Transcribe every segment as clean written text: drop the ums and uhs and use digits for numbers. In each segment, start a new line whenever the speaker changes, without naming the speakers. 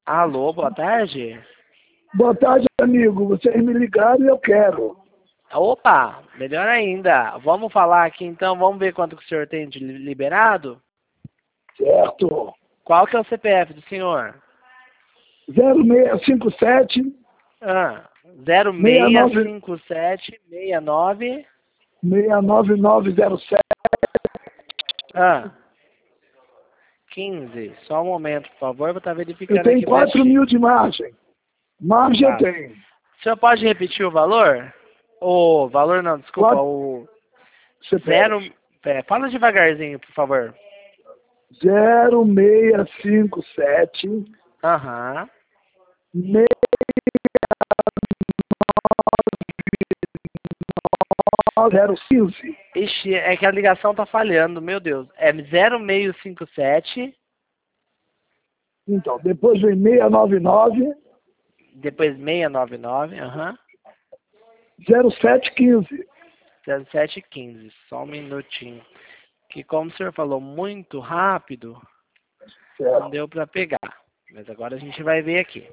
Alô, boa tarde.
Boa tarde, amigo. Vocês me ligaram e eu quero.
Opa, melhor ainda. Vamos falar aqui então, vamos ver quanto que o senhor tem de liberado?
Certo.
Qual que é o CPF do senhor?
0657
0657 69
69907
15. Só um momento, por favor, vou estar
Eu
verificando
tenho
aqui.
4 mil de margem. Margem eu
Tá.
tenho.
O senhor pode repetir o valor? O valor não, desculpa,
Quatro-
o
CPF.
zero. Fala devagarzinho, por favor.
0657
Aham.
69015.
Ixi, é que a ligação tá falhando, meu Deus. É 0657,
Então, depois vem 699
depois 699,
0715.
0715. Só um minutinho. Que como o senhor falou muito rápido, não
Certo.
deu pra pegar. Mas agora a gente vai ver aqui.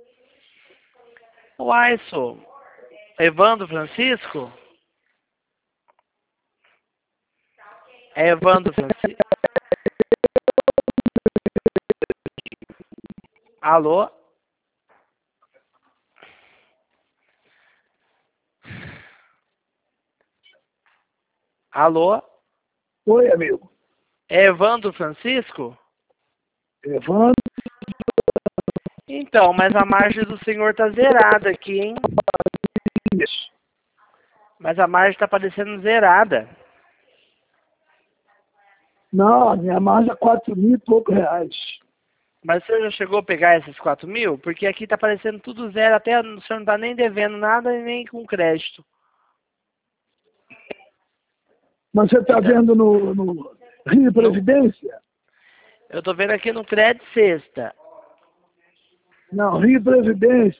O Aiso, Evandro Francisco? É Evandro Francisco? Alô? Alô?
Oi, amigo.
É Evandro Francisco?
Evandro.
Então, mas a margem do senhor tá zerada aqui, hein? Mas a margem tá parecendo zerada.
Não, a minha margem é 4 mil e poucos reais.
Mas o senhor já chegou a pegar esses 4 mil? Porque aqui tá parecendo tudo zero, até o senhor não tá nem devendo nada e nem com crédito.
Mas você está vendo no Rio Previdência?
Eu tô vendo aqui no crédito sexta.
Não, Rio Previdência.